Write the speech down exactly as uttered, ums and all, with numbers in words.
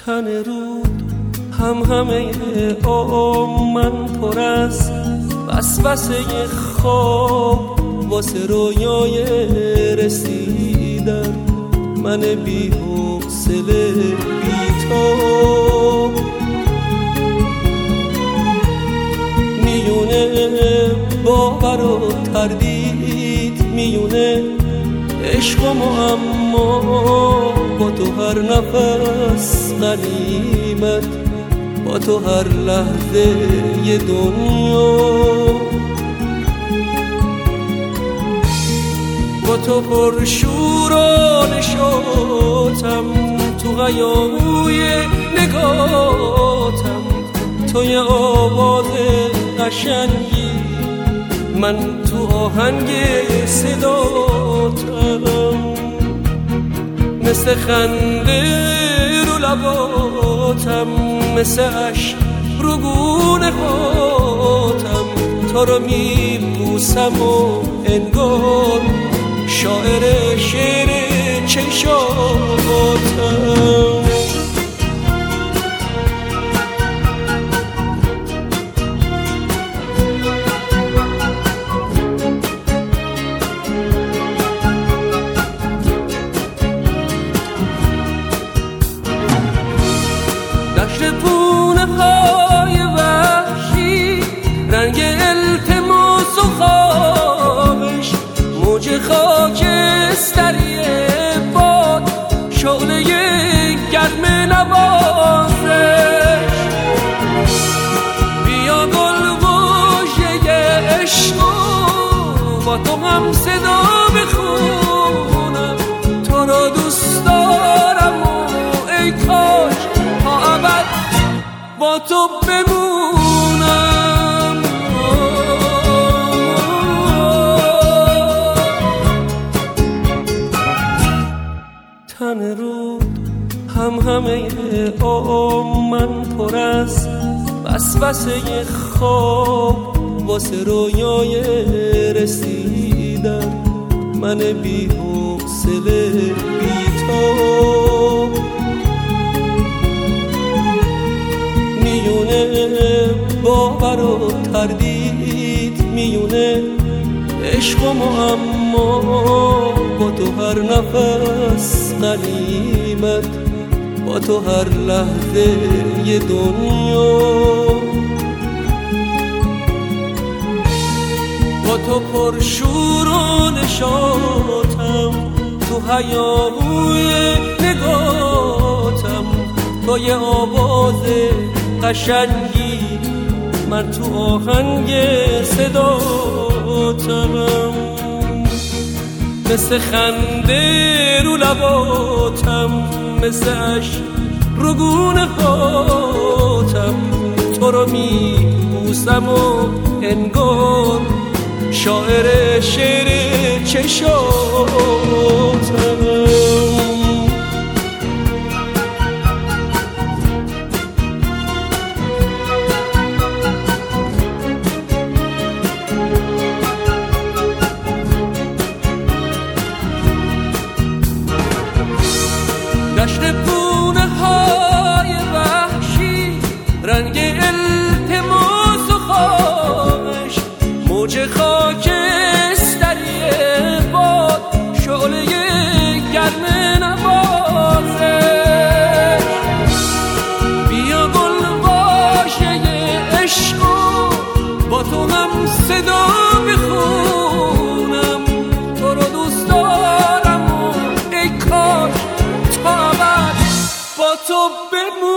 تن رود هم همه آم من پر از وسوسه خواب واسه رویای رسیدن، من بی حوصله بی تو میونه باور و تردید، میونه عشق و معما با تو هر نفس غنیمت، با تو هر لحظه ی دنیا، با تو پر شور و نشاطم، تو هیاهوی نگاتم، توی آواز قشنگی، من تو آهنگ صداتم، مثل خنده رو لباتم، مثل عشق رو گونه هاتم، تو رو میبوسم و انگار شاعر شعر چشاتم. دشت پونه های وحشی، رنگ التماس و خوابش، موج خاکستری باد، شعله گرم نوازش، بیا گل گوشه عشق با تو هم صدا بخونم، تو رو دوست دارم و ای کاش تا ابد با تو بمونم. تن رود هم همه آم من پر از وسوسه خواب واسه رویای رسیدن، من بی حوصله بی تو میونه باور و تردید، میونه عشق و معما با تو هر نفس غنیمت، با تو هر لحظه ی دنیا، با تو پر شور و نشاطم، تو هیاهوی نگاتم، توی آواز قشنگی، من تو آهنگ صداتم، مثل خنده رو لباتم، مثل عشق رو گونه هاتم، تو رو میبوسم و انگار شاعر شعر چشاتم. دشت پونه های وحشی، رنگ التماس و خواهش، موج خاکستری باد، شعله گرم نوازش، بیا گل باشه عشق با تو هم صدا بخونم، تو رو دوست دارم و ای کاش تا ابد با تو بمونم.